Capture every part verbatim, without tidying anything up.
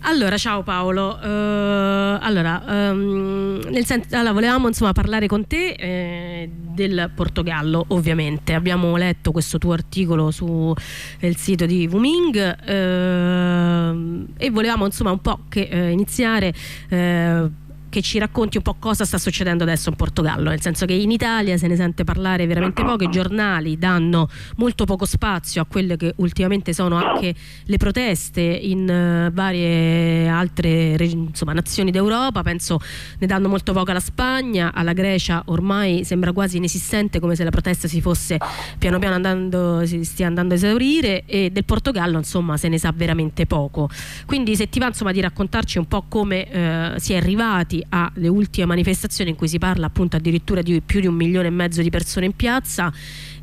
Allora, ciao Paolo. Uh, allora, um, nel sen- allora, volevamo insomma parlare con te eh, del Portogallo, ovviamente. Abbiamo letto questo tuo articolo sul sito di Wuming eh, e volevamo insomma un po' che, eh, iniziare eh, che ci racconti un po' cosa sta succedendo adesso in Portogallo, nel senso che in Italia se ne sente parlare veramente poco, i giornali danno molto poco spazio a quelle che ultimamente sono anche le proteste in uh, varie altre insomma, nazioni d'Europa. Penso ne danno molto poco alla Spagna, alla Grecia ormai sembra quasi inesistente, come se la protesta si fosse piano piano andando, si stia andando a esaurire, e del Portogallo insomma se ne sa veramente poco. Quindi se ti va insomma di raccontarci un po' come uh, si è arrivati alle ultime manifestazioni in cui si parla appunto addirittura di più di un milione e mezzo di persone in piazza,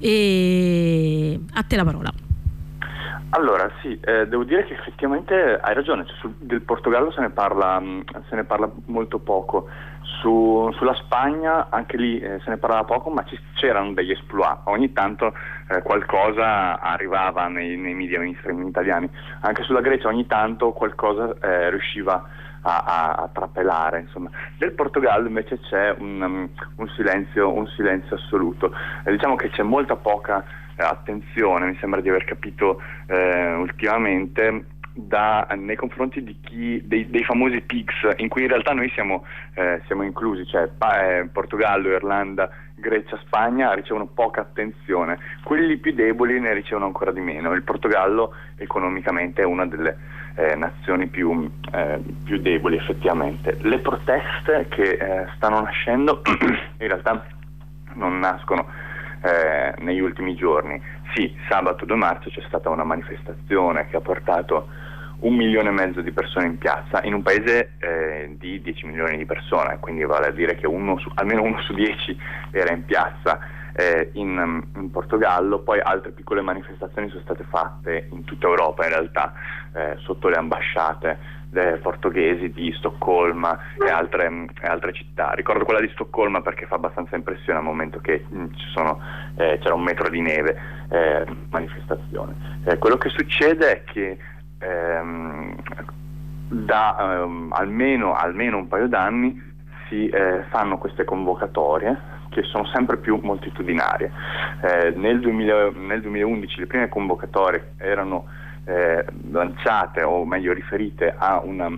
e a te la parola. Allora sì, eh, devo dire che effettivamente hai ragione, cioè, sul, del Portogallo se ne parla, se ne parla molto poco. Su, sulla Spagna anche lì eh, se ne parlava poco, ma ci, c'erano degli exploit, ogni tanto eh, qualcosa arrivava nei, nei media mainstream italiani. Anche sulla Grecia ogni tanto qualcosa eh, riusciva A, a, a trapelare, insomma. Del Portogallo invece c'è un, um, un silenzio un silenzio assoluto. Eh, diciamo che c'è molta poca eh, attenzione, mi sembra di aver capito eh, ultimamente, da, nei confronti di chi dei, dei famosi P I G S, in cui in realtà noi siamo, eh, siamo inclusi, cioè pa, eh, Portogallo, Irlanda, Grecia, Spagna ricevono poca attenzione, quelli più deboli ne ricevono ancora di meno. Il Portogallo economicamente è una delle eh, nazioni più, eh, più deboli effettivamente. Le proteste che eh, stanno nascendo in realtà non nascono eh, negli ultimi giorni. Sì, sabato due marzo c'è stata una manifestazione che ha portato un milione e mezzo di persone in piazza in un paese eh, di dieci milioni di persone, quindi vale a dire che uno su, almeno uno su dieci era in piazza eh, in, in Portogallo. Poi altre piccole manifestazioni sono state fatte in tutta Europa in realtà, eh, sotto le ambasciate eh, portoghesi di Stoccolma e altre, e altre città. Ricordo quella di Stoccolma perché fa abbastanza impressione al momento che mh, ci sono, eh, c'era un metro di neve, eh, manifestazione. Eh, quello che succede è che Ehm, da ehm, almeno, almeno un paio d'anni si eh, fanno queste convocatorie che sono sempre più moltitudinarie. Eh, nel, duemila, nel duemilaundici le prime convocatorie erano eh, lanciate, o meglio riferite a una,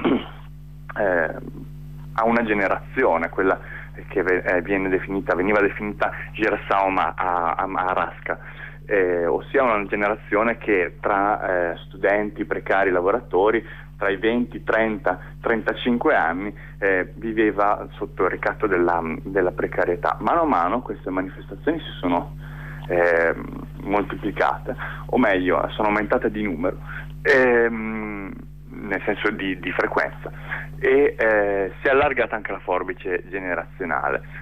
eh, a una generazione, quella che eh, viene definita, veniva definita Geração Marasca. Eh, ossia una generazione che tra eh, studenti, precari, lavoratori, tra i venti, trenta, trentacinque anni eh, viveva sotto il ricatto della, della precarietà. Mano a mano queste manifestazioni si sono eh, moltiplicate, o meglio sono aumentate di numero, ehm, nel senso di, di frequenza, e eh, si è allargata anche la forbice generazionale.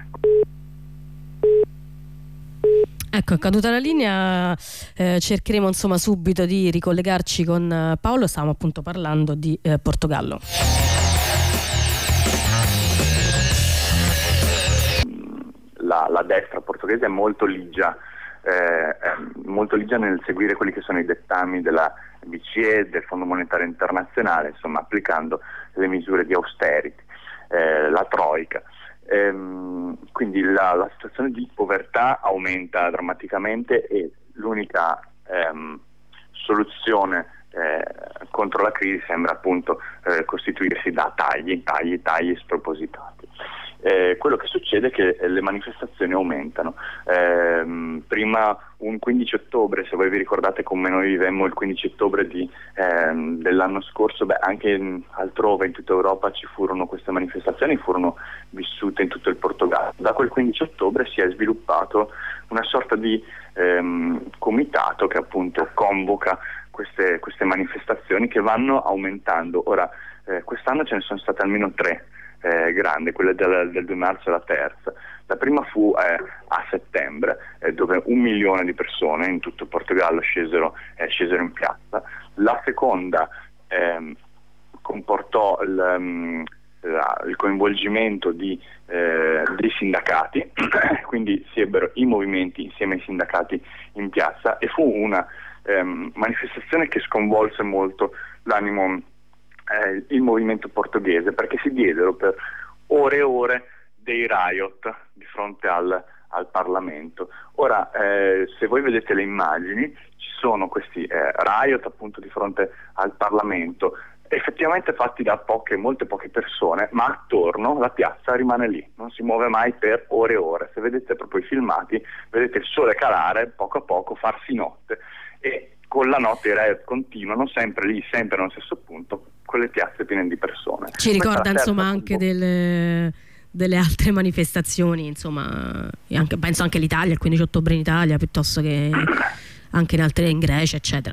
Ecco, è caduta la linea, eh, cercheremo insomma subito di ricollegarci con eh, Paolo. Stavamo appunto parlando di eh, Portogallo. La, la destra portoghese è molto ligia, eh, è molto ligia nel seguire quelli che sono i dettami della B C E, del Fondo Monetario Internazionale, insomma applicando le misure di austerity, eh, la troika. Ehm, quindi la, la situazione di povertà aumenta drammaticamente e l'unica ehm, soluzione eh, contro la crisi sembra appunto eh, costituirsi da tagli, tagli, tagli spropositati. Eh, quello che succede è che le manifestazioni aumentano. Eh, prima un quindici ottobre, se voi vi ricordate come noi vivemmo il quindici ottobre di, eh, dell'anno scorso, beh, anche in, altrove in tutta Europa ci furono queste manifestazioni, furono vissute in tutto il Portogallo. Da quel quindici ottobre si è sviluppato una sorta di ehm, comitato che appunto convoca queste, queste manifestazioni che vanno aumentando. Ora, eh, quest'anno ce ne sono state almeno tre. Eh, grande, quella del, del due marzo è la terza. La prima fu eh, a settembre, eh, dove un milione di persone in tutto il Portogallo scesero, eh, scesero in piazza. La seconda eh, comportò il, um, la, il coinvolgimento di, eh, dei sindacati, quindi si ebbero i movimenti insieme ai sindacati in piazza, e fu una ehm, manifestazione che sconvolse molto l'animo eh, il movimento portoghese, perché si diedero per ore e ore dei riot di fronte al, al Parlamento. Ora, eh, se voi vedete le immagini, ci sono questi eh, riot appunto di fronte al Parlamento, effettivamente fatti da poche, molte poche persone, ma attorno la piazza rimane lì, non si muove mai per ore e ore. Se vedete proprio i filmati, vedete il sole calare poco a poco, farsi notte, e con la notte i riot continuano sempre lì, sempre nello stesso punto, con le piazze piene di persone. Ci ricorda insomma anche delle, delle altre manifestazioni, insomma, e anche, penso anche l'Italia, il quindici ottobre in Italia, piuttosto che anche in altre, in Grecia, eccetera.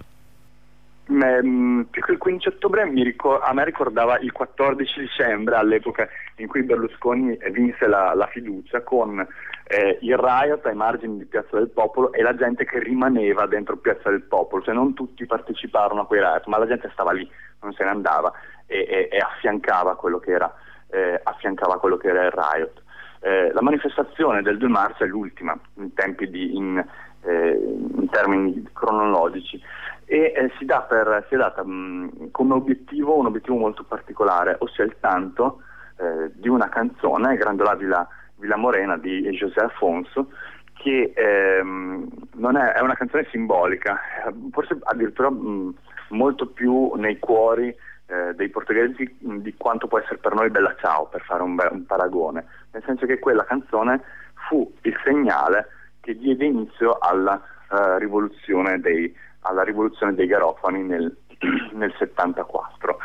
Più che il quindici ottobre mi ricor- a me ricordava il quattordici dicembre, all'epoca in cui Berlusconi vinse la, la fiducia, con eh, il riot ai margini di Piazza del Popolo e la gente che rimaneva dentro Piazza del Popolo, cioè non tutti parteciparono a quei riot, ma la gente stava lì, non se ne andava e, e, e affiancava quello che era eh, affiancava quello che era il riot. Eh, la manifestazione del due marzo è l'ultima in tempi di in, eh, in termini cronologici, e eh, si, dà per, si è data mh, come obiettivo un obiettivo molto particolare, ossia il canto eh, di una canzone, Grandolà Villa, Villa Morena di José Afonso, che ehm, non è, è una canzone simbolica, forse addirittura mh, molto più nei cuori eh, dei portoghesi mh, di quanto può essere per noi Bella Ciao, per fare un, un paragone, nel senso che quella canzone fu il segnale che diede inizio alla uh, rivoluzione dei alla rivoluzione dei garofani nel, nel settantaquattro.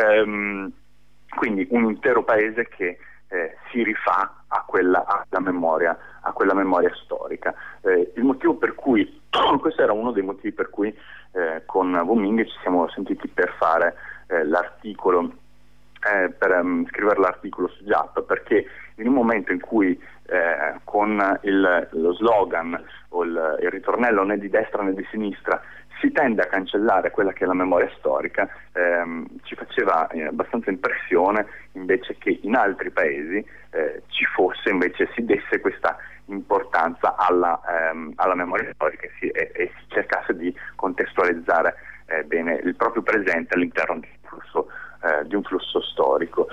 Ehm, quindi un intero paese che eh, si rifà a quella, alla memoria, a quella memoria storica. Eh, il motivo per cui, questo era uno dei motivi per cui eh, con Wuming ci siamo sentiti per fare eh, l'articolo, eh, per um, scrivere l'articolo su Giappa, perché in un momento in cui eh, con il, lo slogan o il, il ritornello né di destra né di sinistra si tende a cancellare quella che è la memoria storica, ehm, ci faceva eh, abbastanza impressione invece che in altri paesi eh, ci fosse, invece si desse questa importanza alla, ehm, alla memoria storica e si, e, e si cercasse di contestualizzare eh, bene il proprio presente all'interno di un flusso, eh, di un flusso storico.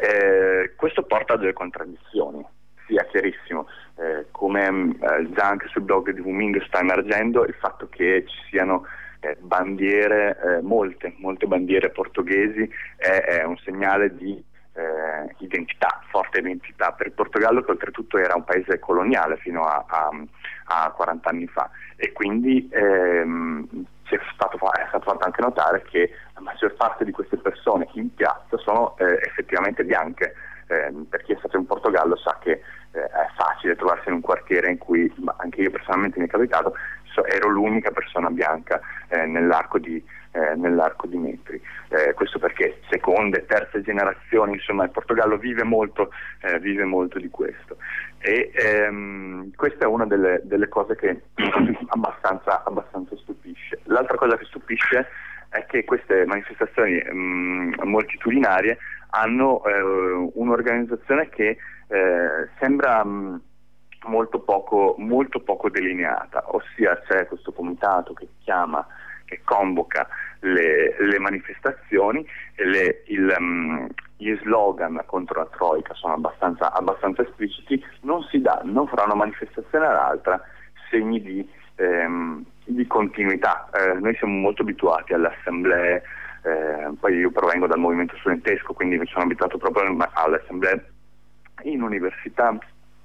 Eh, questo porta a delle contraddizioni. Sia chiarissimo, eh, come eh, già anche sul blog di Wuming sta emergendo il fatto che ci siano eh, bandiere, eh, molte, molte bandiere portoghesi, è, è un segnale di eh, identità, forte identità per il Portogallo, che oltretutto era un paese coloniale fino a, a, a quaranta anni fa, e quindi ehm, è stato, è stato fatto anche notare che la maggior parte di queste persone in piazza sono eh, effettivamente bianche. Eh, per chi è stato in Portogallo sa che eh, è facile trovarsi in un quartiere in cui, ma anche io personalmente mi è capitato, so, ero l'unica persona bianca eh, nell'arco di eh, nell'arco di metri. Eh, questo perché seconde, terze generazioni, insomma, il Portogallo vive molto, eh, vive molto di questo. E ehm, questa è una delle, delle cose che abbastanza, abbastanza stupisce. L'altra cosa che stupisce è che queste manifestazioni mh, moltitudinarie hanno eh, un'organizzazione che eh, sembra mh, molto poco, molto poco delineata, ossia c'è questo comitato che chiama, che convoca le, le manifestazioni, e le, il, um, gli slogan contro la Troika sono abbastanza, abbastanza espliciti, non si danno fra una manifestazione all'altra segni di, ehm, di continuità. Eh, noi siamo molto abituati alle assemblee. Eh, poi io provengo dal movimento studentesco, quindi mi sono abituato proprio alle assemblee in università,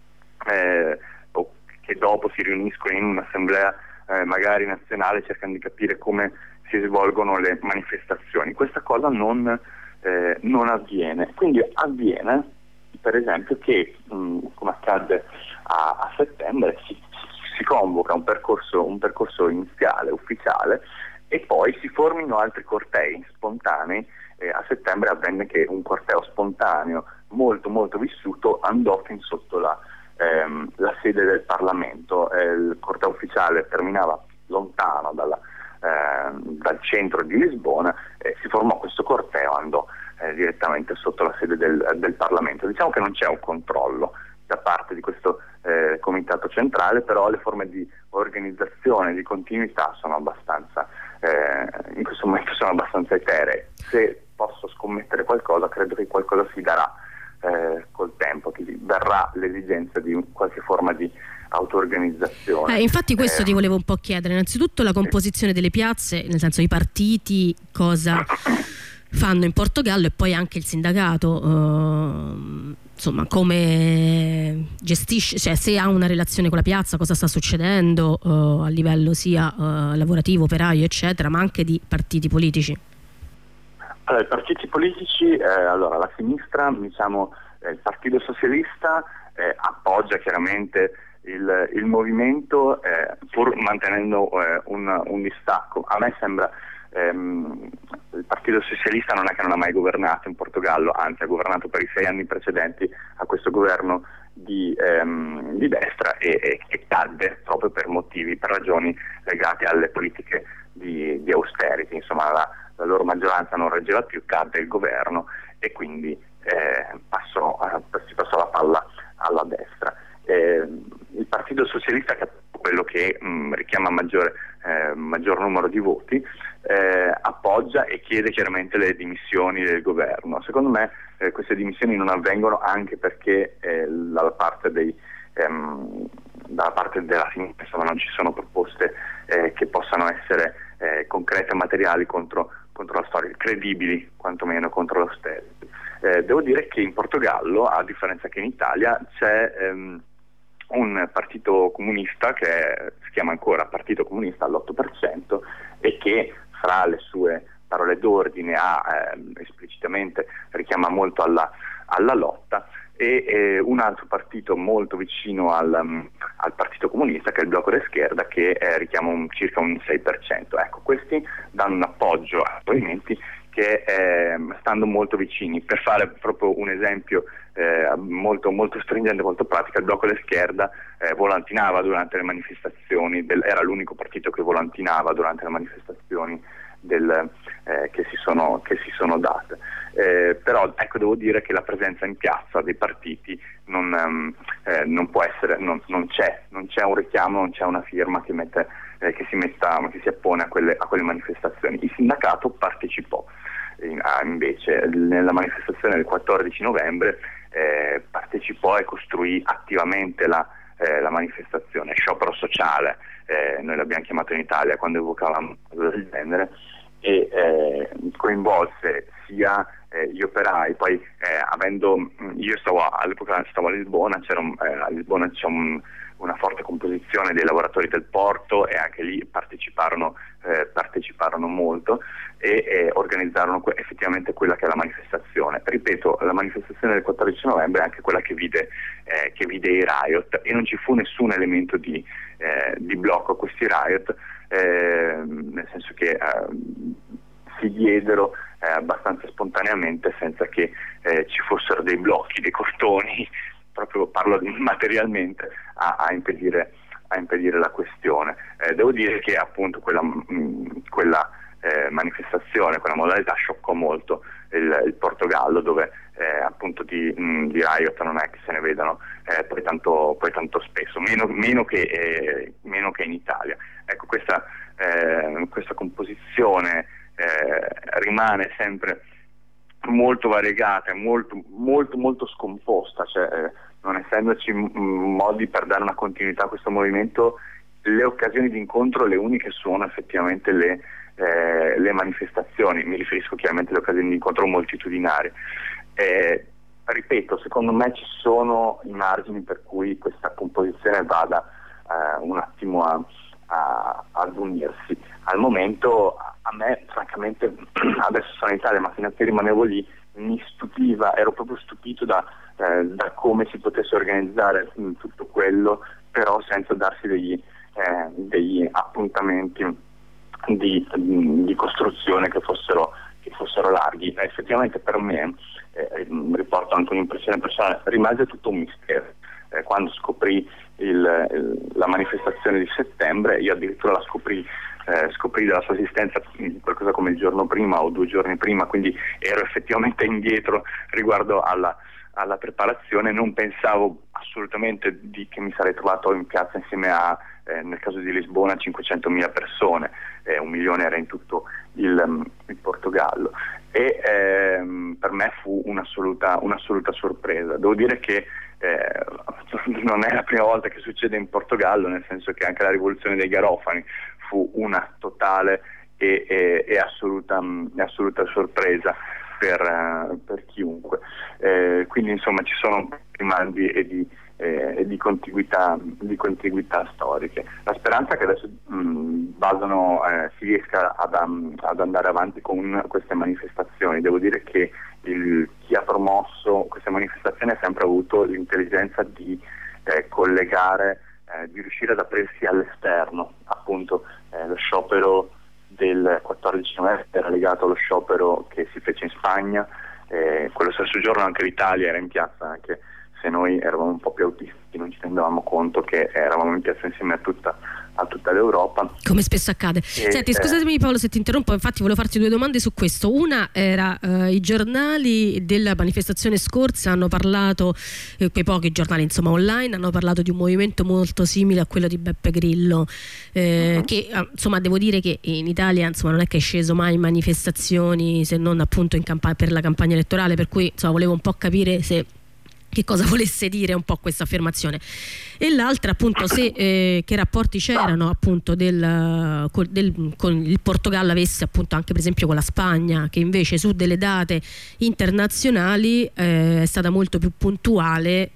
eh, che dopo si riuniscono in un'assemblea eh, magari nazionale, cercando di capire come si svolgono le manifestazioni. Questa cosa non, eh, non avviene, quindi avviene per esempio che mh, come accadde a, a settembre si, si convoca un percorso, un percorso iniziale, ufficiale, e poi si formino altri cortei spontanei. Eh, a settembre avvenne che un corteo spontaneo molto molto vissuto andò fin sotto la, ehm, la sede del Parlamento. Eh, il corteo ufficiale terminava lontano dalla, eh, dal centro di Lisbona, e si formò questo corteo, andò eh, direttamente sotto la sede del, del Parlamento. Diciamo che non c'è un controllo da parte di questo eh, comitato centrale, però le forme di organizzazione, di continuità sono abbastanza, eh, in questo momento sono abbastanza eteree. Se posso scommettere qualcosa, credo che qualcosa si darà eh, col tempo, che verrà l'esigenza di qualche forma di auto-organizzazione. Eh, infatti questo eh, ti volevo un po' chiedere, innanzitutto la composizione delle piazze, nel senso i partiti cosa fanno in Portogallo, e poi anche il sindacato, eh, insomma come gestisce, cioè se ha una relazione con la piazza, cosa sta succedendo eh, a livello sia eh, lavorativo, operaio eccetera, ma anche di partiti politici. Allora, i partiti politici, eh, allora la sinistra, diciamo eh, il Partito Socialista eh, appoggia chiaramente il, il movimento eh, pur mantenendo eh, un, un distacco. A me sembra ehm, il Partito Socialista non è che non ha mai governato in Portogallo, anzi ha governato per i sei anni precedenti a questo governo di, ehm, di destra e, e, e cadde proprio per motivi, per ragioni legate alle politiche di, di austerity, insomma la, la loro maggioranza non reggeva più, cadde il governo e quindi eh, passò, eh, si passò la palla alla destra. Eh, il Partito Socialista, che è quello che mh, richiama maggiore, eh, maggior numero di voti, eh, appoggia e chiede chiaramente le dimissioni del governo. Secondo me eh, queste dimissioni non avvengono anche perché eh, dalla parte dei ehm, dalla parte della sinistra insomma, non ci sono proposte eh, che possano essere eh, concrete e materiali contro, contro la storia, credibili quantomeno contro l'austerity. Eh, devo dire che in Portogallo, a differenza che in Italia, c'è ehm, un partito comunista che è, si chiama ancora Partito Comunista all'otto per cento e che fra le sue parole d'ordine ha ehm, esplicitamente richiama molto alla, alla lotta, e eh, un altro partito molto vicino al, um, al Partito Comunista, che è il Bloco de Esquerda, che eh, richiama un, circa un sei per cento. Ecco, questi danno un appoggio a movimenti che eh, stanno molto vicini. Per fare proprio un esempio eh, molto, molto stringente, molto pratico, il Bloco de Esquerda eh, volantinava durante le manifestazioni, del, era l'unico partito che volantinava durante le manifestazioni del, eh, che, si sono, che si sono date. Eh, però ecco, devo dire che la presenza in piazza dei partiti non, um, eh, non può essere, non, non c'è, non c'è un richiamo, non c'è una firma che, mette, eh, che si metta, che si appone a quelle, a quelle manifestazioni. Il sindacato partecipò in, ah, invece nella manifestazione del quattordici novembre, eh, partecipò e costruì attivamente la, eh, la manifestazione, sciopero sociale, eh, noi l'abbiamo chiamato in Italia quando evocavamo cose del genere, e eh, coinvolse sia eh, gli operai. Poi eh, avendo io stavo all'epoca stavo a Lisbona, c'era un, eh, a Lisbona c'è un, una forte composizione dei lavoratori del porto e anche lì parteciparono eh, parteciparono molto e eh, organizzarono que- effettivamente quella che è la manifestazione. Ripeto, la manifestazione del quattordici novembre è anche quella che vide eh, che vide i riot, e non ci fu nessun elemento di, eh, di blocco a questi riot, eh, nel senso che eh, si diedero eh, abbastanza spontaneamente, senza che eh, ci fossero dei blocchi, dei cordoni, proprio parlo di, materialmente, a, a, impedire, a impedire la questione. Eh, devo dire che appunto quella, mh, quella eh, manifestazione, quella modalità scioccò molto il, il Portogallo, dove eh, appunto di, mh, di riot non è che se ne vedano eh, poi, tanto, poi tanto spesso, meno, meno, che, eh, meno che in Italia. Ecco, questa, eh, questa composizione eh, rimane sempre molto variegata e molto, molto, molto scomposta, cioè eh, non essendoci m- modi per dare una continuità a questo movimento, le occasioni di incontro, le uniche, sono effettivamente le, eh, le manifestazioni. Mi riferisco chiaramente alle occasioni di incontro moltitudinari. Eh, ripeto, secondo me ci sono i margini per cui questa composizione vada eh, un attimo a, a, ad unirsi. Al momento a me francamente, adesso sono in Italia ma fino a che rimanevo lì, mi stupiva, ero proprio stupito da, eh, da come si potesse organizzare mh, tutto quello, però senza darsi degli, eh, degli appuntamenti di, di costruzione che fossero, che fossero larghi. Eh, effettivamente per me, eh, riporto anche un'impressione personale, rimase tutto un mistero. Eh, quando scoprì il, il, la manifestazione di settembre, io addirittura la scoprì Eh, scoprì della sua esistenza qualcosa come il giorno prima o due giorni prima, quindi ero effettivamente indietro riguardo alla, alla preparazione. Non pensavo assolutamente di che mi sarei trovato in piazza insieme a, eh, nel caso di Lisbona, cinquecentomila persone, eh, un milione era in tutto il, um, il Portogallo, e ehm, per me fu un'assoluta, un'assoluta sorpresa. Devo dire che eh, non è la prima volta che succede in Portogallo, nel senso che anche la rivoluzione dei garofani fu una totale e, e, e assoluta, e assoluta sorpresa per, uh, per chiunque. Eh, quindi insomma ci sono rimandi e di, eh, di, contiguità, di contiguità storiche. La speranza è che adesso mh, basano, eh, si riesca ad, um, ad andare avanti con queste manifestazioni. Devo dire che il, chi ha promosso queste manifestazioni ha sempre avuto l'intelligenza di eh, collegare, eh, di riuscire ad aprirsi all'esterno. Appunto eh, lo sciopero del quattordici novembre era legato allo sciopero che si fece in Spagna, eh, quello stesso giorno anche l'Italia era in piazza, anche se noi eravamo un po' più autisti, non ci rendevamo conto che eravamo in piazza insieme a tutta, a tutta l'Europa. Come spesso accade. E, Senti, scusatemi Paolo se ti interrompo, infatti volevo farti due domande su questo. Una era eh, i giornali della manifestazione scorsa hanno parlato, eh, quei pochi giornali insomma online, hanno parlato di un movimento molto simile a quello di Beppe Grillo, eh, uh-huh. che insomma devo dire che in Italia insomma non è che è sceso mai in manifestazioni se non appunto in camp- per la campagna elettorale, per cui insomma volevo un po' capire se che cosa volesse dire un po' questa affermazione. E l'altra appunto se eh, che rapporti c'erano appunto del, col, del, con il Portogallo avesse appunto anche per esempio con la Spagna, che invece su delle date internazionali eh, è stata molto più puntuale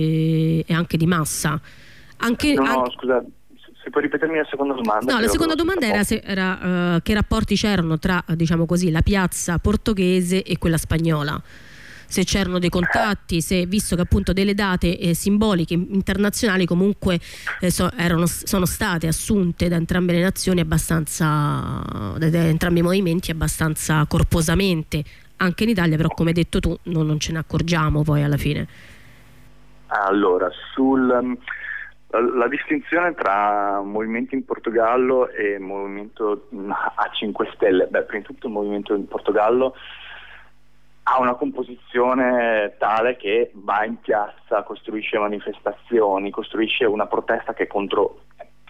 e, e anche di massa. Anche, no, no, anche... scusa, se puoi ripetermi la seconda domanda? No, la seconda domanda era, se, era uh, che rapporti c'erano tra, diciamo così, la piazza portoghese e quella spagnola. Se c'erano dei contatti, se visto che appunto delle date eh, simboliche internazionali comunque eh, so, erano, sono state assunte da entrambe le nazioni abbastanza, da, da entrambi i movimenti abbastanza corposamente, anche in Italia, però come hai detto tu non, non ce ne accorgiamo poi alla fine. Allora, sul la, la distinzione tra movimento in Portogallo e movimento a cinque Stelle, beh, prima di tutto il movimento in Portogallo ha una composizione tale che va in piazza, costruisce manifestazioni, costruisce una protesta che è contro,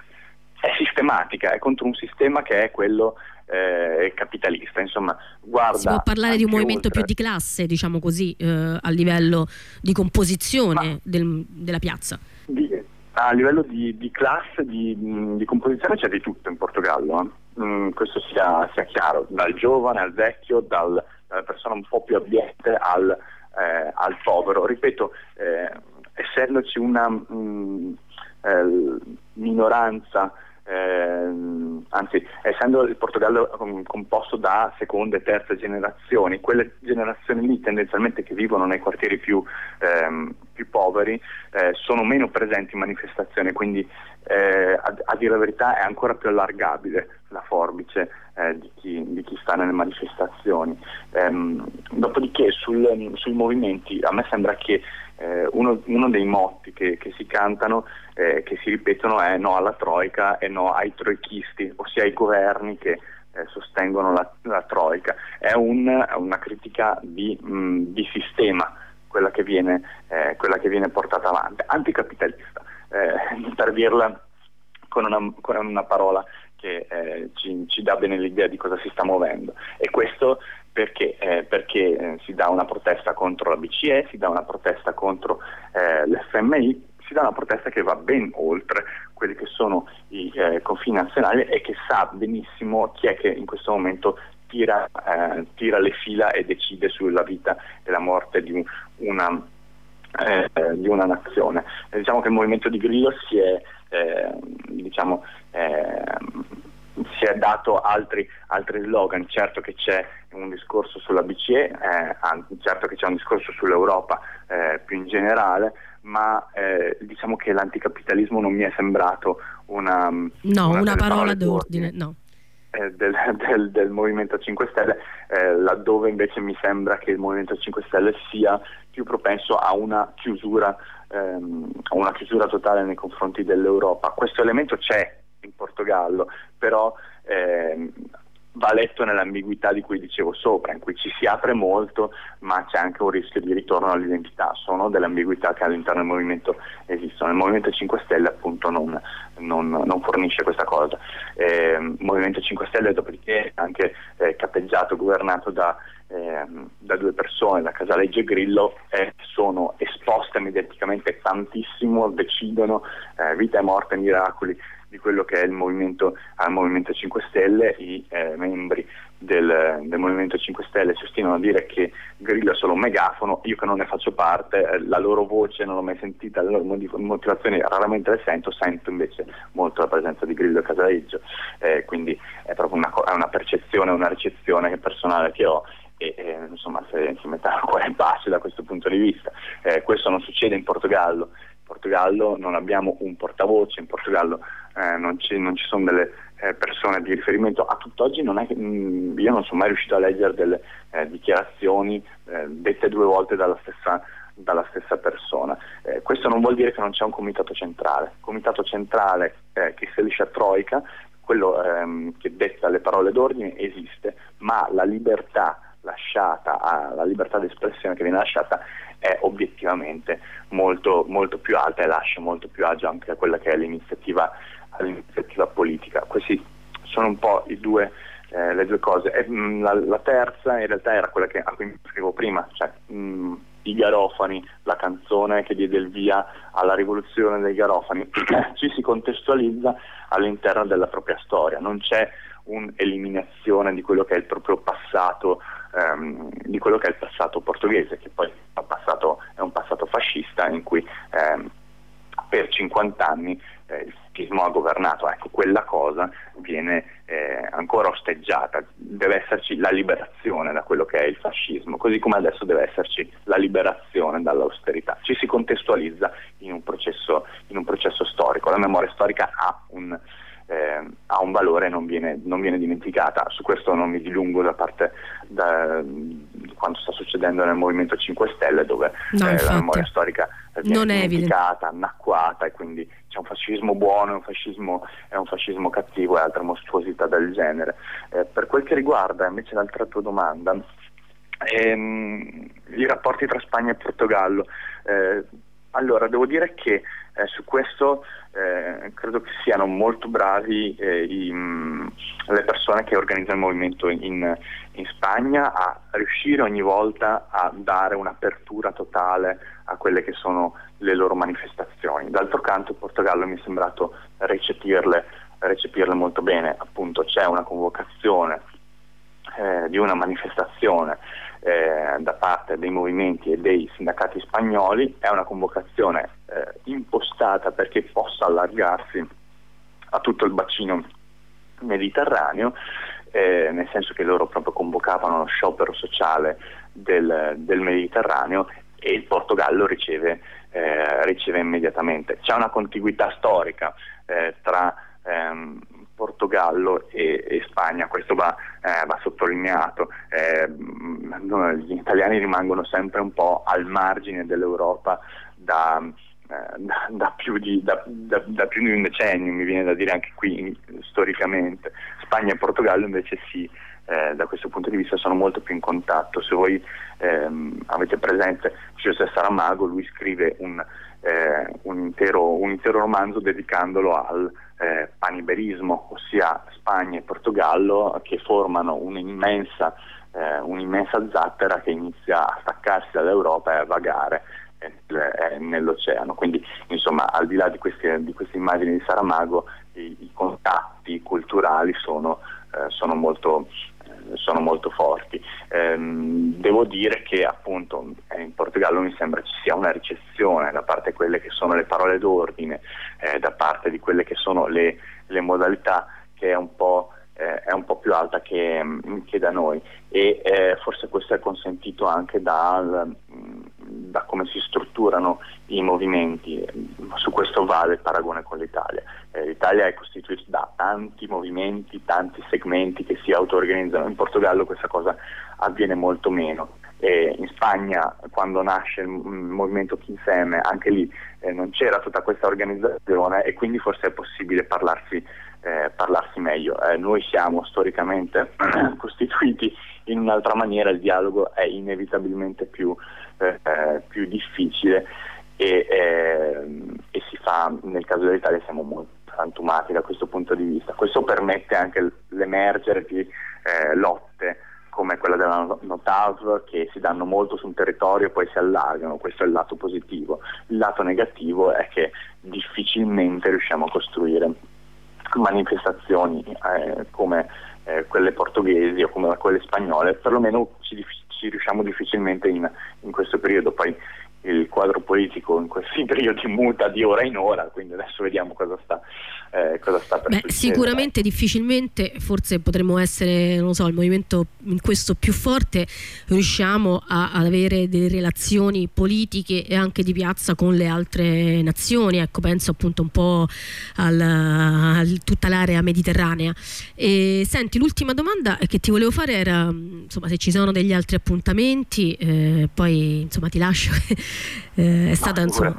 è sistematica, è contro un sistema che è quello eh, capitalista, insomma, guarda. Si può parlare di un movimento oltre. più di classe, diciamo così, eh, a livello di composizione del, della piazza. Di, a livello di, di classe, di, di composizione c'è di tutto in Portogallo, eh? mm, questo sia, sia chiaro, dal giovane al vecchio, dal dalla persona un po' più abbiente al, eh, al povero. Ripeto, eh, essendoci una mh, eh, minoranza, eh, anzi essendo il Portogallo com- composto da seconda e terza generazioni, quelle generazioni lì tendenzialmente che vivono nei quartieri più, ehm, più poveri eh, sono meno presenti in manifestazioni, quindi eh, a, a dire la verità è ancora più allargabile la forbice eh, di, chi, di chi sta nelle manifestazioni. Ehm, dopodiché sul, sui movimenti a me sembra che eh, uno, uno dei motti che, che si cantano, eh, che si ripetono è no alla troica e no ai troichisti, ossia ai governi che eh, sostengono la, la troica. È un, una critica di, mh, di sistema quella che viene, eh, quella che viene portata avanti, anticapitalista, eh, per dirla con una, con una parola che eh, ci, ci dà bene l'idea di cosa si sta muovendo. E questo perché, eh, perché eh, si dà una protesta contro la B C E, si dà una protesta contro eh, l'F M I, si dà una protesta che va ben oltre quelli che sono i eh, confini nazionali e che sa benissimo chi è che in questo momento tira, eh, tira le fila e decide sulla vita e la morte di un, una, eh, di una nazione. E diciamo che il movimento di Grillo si è Eh, diciamo eh, si è dato altri, altri slogan. Certo che c'è un discorso sulla B C E, eh, certo che c'è un discorso sull'Europa eh, più in generale, ma eh, diciamo che l'anticapitalismo non mi è sembrato una, no, una, una parola d'ordine, no. eh, del, del, del Movimento cinque Stelle, eh, laddove invece mi sembra che il Movimento cinque Stelle sia più propenso a una chiusura ehm, a una chiusura totale nei confronti dell'Europa. Questo elemento c'è in Portogallo, però ehm, va letto nell'ambiguità di cui dicevo sopra, in cui ci si apre molto ma c'è anche un rischio di ritorno all'identità. Sono delle ambiguità che all'interno del movimento esistono. Il Movimento cinque Stelle appunto non, non, non fornisce questa cosa. Eh, il Movimento cinque Stelle dopodiché è anche eh, capeggiato, governato da, eh, da due persone, da Casaleggio e Grillo, eh, sono esposte mediaticamente tantissimo, decidono eh, vita e morte, miracoli di quello che è il movimento al Movimento cinque Stelle. I eh, membri del, del Movimento cinque Stelle si ostinano a dire che Grillo è solo un megafono. Io che non ne faccio parte, eh, la loro voce non l'ho mai sentita, le loro motivazioni raramente le sento, sento invece molto la presenza di Grillo e Casaleggio, eh, quindi è proprio una, è una percezione, una ricezione personale che ho. E eh, insomma se si mette al cuore in pace da questo punto di vista. Eh, questo non succede in Portogallo. In Portogallo non abbiamo un portavoce, in Portogallo eh, non, ci, non ci sono delle eh, persone di riferimento. A tutt'oggi non è che, mh, io non sono mai riuscito a leggere delle eh, dichiarazioni eh, dette due volte dalla stessa, dalla stessa persona. Eh, questo non vuol dire che non c'è un comitato centrale. Il comitato centrale eh, che stabilisce a troika, quello ehm, che detta le parole d'ordine, esiste, ma la libertà lasciata, la libertà di espressione che viene lasciata è obiettivamente molto, molto più alta e lascia molto più agio anche a quella che è l'iniziativa, l'iniziativa politica. Questi sono un po' i due, eh, le due cose. E, mh, la, la terza in realtà era quella che, a cui mi scrivo prima, cioè mh, i garofani, la canzone che diede il via alla rivoluzione dei garofani. Ci si contestualizza all'interno della propria storia, non c'è un'eliminazione di quello che è il proprio passato, ehm, di quello che è il passato portoghese, che poi è un passato, è un passato fascista in cui ehm, per cinquanta anni eh, il fascismo ha governato. Ecco, quella cosa viene eh, ancora osteggiata. Deve esserci la liberazione da quello che è il fascismo, così come adesso deve esserci la liberazione dall'austerità. Ci si contestualizza in un processo, in un processo storico. La memoria storica ha un Eh, ha un valore e non viene, non viene dimenticata. Su questo non mi dilungo da parte da, di quanto sta succedendo nel Movimento cinque Stelle, dove no, eh, la memoria storica viene non è dimenticata, annacquata, e quindi c'è un fascismo buono, un fascismo, è un fascismo cattivo e altre mostruosità del genere. Eh, per quel che riguarda invece l'altra tua domanda, ehm, i rapporti tra Spagna e Portogallo, eh, allora devo dire che eh, su questo eh, credo che siano molto bravi eh, i, mh, le persone che organizzano il movimento in, in Spagna a riuscire ogni volta a dare un'apertura totale a quelle che sono le loro manifestazioni. D'altro canto il Portogallo mi è sembrato recepirle, recepirle molto bene. Appunto c'è una convocazione eh, di una manifestazione Eh, da parte dei movimenti e dei sindacati spagnoli, è una convocazione eh, impostata perché possa allargarsi a tutto il bacino mediterraneo, eh, nel senso che loro proprio convocavano lo sciopero sociale del, del Mediterraneo, e il Portogallo riceve, eh, riceve immediatamente. C'è una contiguità storica eh, tra ehm, Portogallo e, e Spagna, questo va, eh, va sottolineato. Eh, gli italiani rimangono sempre un po' al margine dell'Europa da, eh, da, da, più di, da, da, da più di un decennio, mi viene da dire anche qui storicamente. Spagna e Portogallo invece sì, eh, da questo punto di vista sono molto più in contatto. Se voi ehm, avete presente José Saramago, lui scrive un, eh, un, intero, un intero romanzo dedicandolo al Eh, paniberismo, ossia Spagna e Portogallo che formano un'immensa, eh, un'immensa zattera che inizia a staccarsi dall'Europa e a vagare eh, eh, nell'oceano. Quindi insomma, al di là di queste, di queste immagini di Saramago, i, i contatti culturali sono, eh, sono molto sono molto forti. Ehm, devo dire che appunto in Portogallo mi sembra ci sia una ricezione da parte di quelle che sono le parole d'ordine, eh, da parte di quelle che sono le, le modalità, che è un po', eh, è un po' più alta che, che da noi, e eh, forse questo è consentito anche dal, da come si strutturano i movimenti. Su questo vale il paragone con l'Italia. Eh, L'Italia è costituita da tanti movimenti, tanti segmenti che si auto-organizzano. In Portogallo questa cosa avviene molto meno. E in Spagna, quando nasce il movimento Insieme, anche lì eh, non c'era tutta questa organizzazione e quindi forse è possibile parlarsi, eh, parlarsi meglio. Eh, noi siamo storicamente costituiti in un'altra maniera, il dialogo è inevitabilmente più, eh, più difficile e, eh, e si fa, nel caso dell'Italia siamo molto frantumati da questo punto di vista. Questo permette anche l'emergere di eh, lotte come quella della Notav, che si danno molto sul territorio e poi si allargano. Questo è il lato positivo. Il lato negativo è che difficilmente riusciamo a costruire manifestazioni eh, come eh, quelle portoghesi o come quelle spagnole, perlomeno ci, ci riusciamo difficilmente in, in questo periodo. Poi il quadro politico in questi periodi muta di ora in ora, quindi adesso vediamo cosa sta, eh, cosa sta per Beh, succedere. sicuramente difficilmente, forse potremmo essere, non lo so, il movimento in questo più forte, riusciamo a, ad avere delle relazioni politiche e anche di piazza con le altre nazioni. Ecco, penso appunto un po' al, a tutta l'area mediterranea. E senti, l'ultima domanda che ti volevo fare era, insomma, se ci sono degli altri appuntamenti, eh, poi insomma ti lascio. eh, è stata, insomma...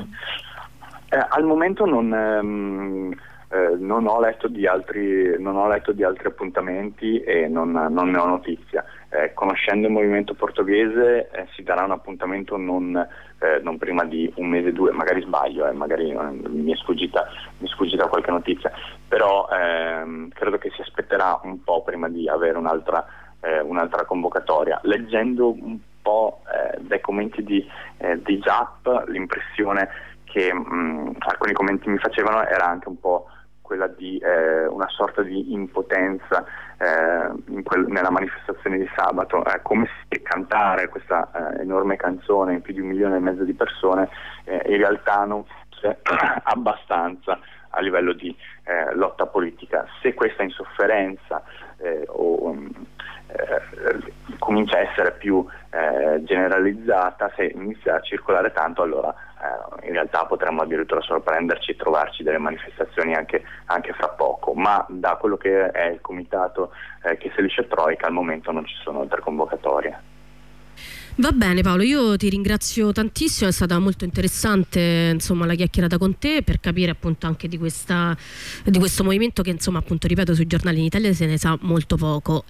eh, al momento non, ehm, eh, non ho letto di altri non ho letto di altri appuntamenti e non, non ne ho notizia. Eh, conoscendo il movimento portoghese eh, si darà un appuntamento non, eh, non prima di un mese o due, magari sbaglio, eh, magari eh, mi è sfuggita mi è sfuggita qualche notizia, però ehm, credo che si aspetterà un po' prima di avere un'altra eh, un'altra convocatoria. Leggendo un po' eh, dai commenti di, eh, di Giap, l'impressione che mh, alcuni commenti mi facevano era anche un po' quella di eh, una sorta di impotenza eh, in quel, nella manifestazione di sabato, eh, come se cantare questa eh, enorme canzone in più di un milione e mezzo di persone eh, in realtà non fosse abbastanza a livello di eh, lotta politica. Se questa insofferenza eh, o eh, comincia a essere più eh, generalizzata, se inizia a circolare tanto, allora eh, in realtà potremmo addirittura sorprenderci e trovarci delle manifestazioni anche, anche fra poco, ma da quello che è il comitato eh, che selisce Troika al momento non ci sono altre convocatorie. Va bene Paolo, io ti ringrazio tantissimo, è stata molto interessante insomma la chiacchierata con te per capire appunto anche di, questa, di questo movimento che insomma appunto ripeto sui giornali in Italia se ne sa molto poco.